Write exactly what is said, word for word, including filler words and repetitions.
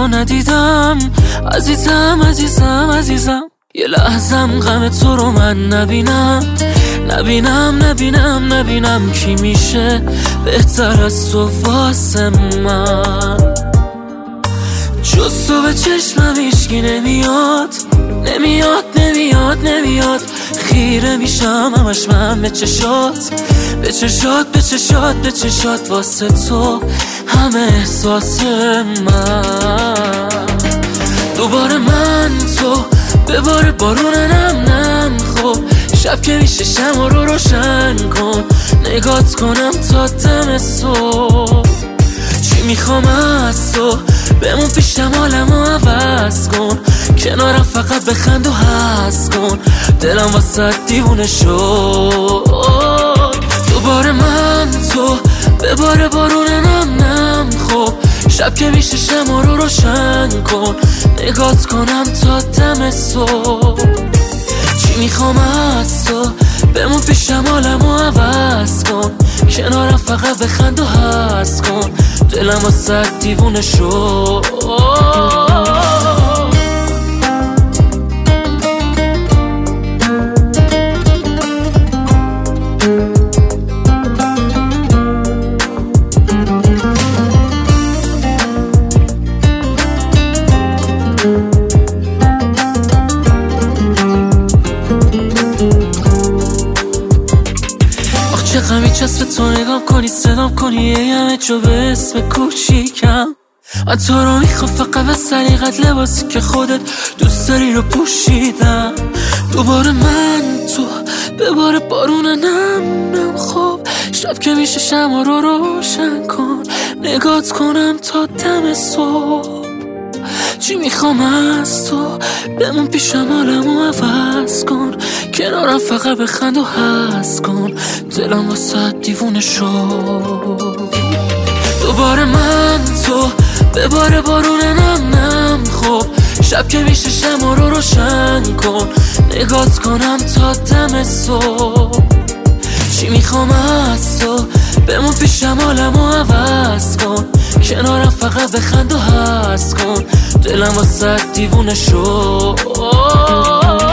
رو ندیدم. عزیزم عزیزم عزیزم یه لحظم غم تو رو من نبینم. نبینم نبینم نبینم کی میشه بهتر از تو واسه من. جز تو به چشمم هیچکی نمیاد نمیاد نمیاد نمیاد. خیره میشم همش من به چشات به چشات به چشات به چشات. واسه تو همه احساس من. دوباره من تو بباره بارون نم نم. خب شب که میشه شمع رو روشن کن نگات کنم تا دم صبح. چی میخوام از تو بمون پیشم حالمو عوض کن. کنارم فقط بخند و حس کن دلم واسه دیوونه شد. دوباره من تو بباره بارون نم نم. خب شب که میشه شمع رو روشن کن نگات کنم تا دم صبح. چی میخوام از تو بمون پیشم حالمو عوض کن. کنارم فقط بخند و حس کن دلم واسه دیوونه شد. چه غمی چسب تو نگام کنی صدام کنی یه همه جو به اسم کوچیکم. من تو رو میخوام فقط به سلیقت لباسی که خودت دوست داری رو پوشیدم. دوباره من تو بباره بارون نم نم. خب شب که میشه شمع رو روشن کن نگات کنم تا دم صبح. چی میخوام از تو بمون پیشم حالمو عوض کن. کنارم فقط بخند و حس کن دلم واسه دیوونه شد. دوباره من تو بباره بارون نم نم. خب شب که میشه شمع رو روشن کن نگات کنم تا دم صبح. چی میخوام از تو بمون پیشم حالمو عوض کن. کنارم فقط بخند و حس کن دلم واسه دیوونه شد.